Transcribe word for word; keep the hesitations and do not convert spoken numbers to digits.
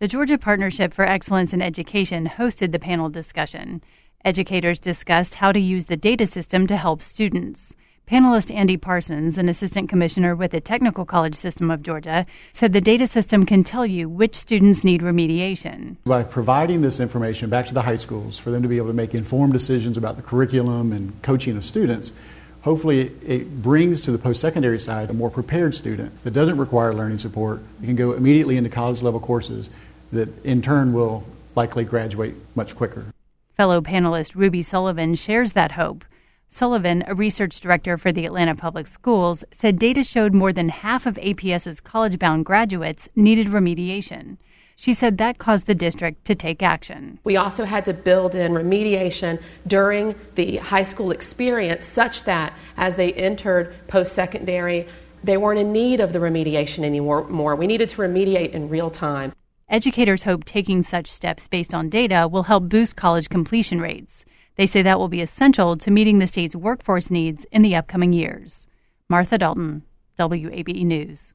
The Georgia Partnership for Excellence in Education hosted the panel discussion. Educators discussed how to use the data system to help students. Panelist Andy Parsons, an assistant commissioner with the Technical College System of Georgia, said the data system can tell you which students need remediation. By providing this information back to the high schools for them to be able to make informed decisions about the curriculum and coaching of students, hopefully it brings to the post-secondary side a more prepared student that doesn't require learning support. You can go immediately into college-level courses that in turn will likely graduate much quicker. Fellow panelist Ruby Sullivan shares that hope. Sullivan, a research director for the Atlanta Public Schools, said data showed more than half of APS's college-bound graduates needed remediation. She said that caused the district to take action. We also had to build in remediation during the high school experience such that as they entered post-secondary, they weren't in need of the remediation anymore. We needed to remediate in real time. Educators hope taking such steps based on data will help boost college completion rates. They say that will be essential to meeting the state's workforce needs in the upcoming years. Martha Dalton, W A B E News.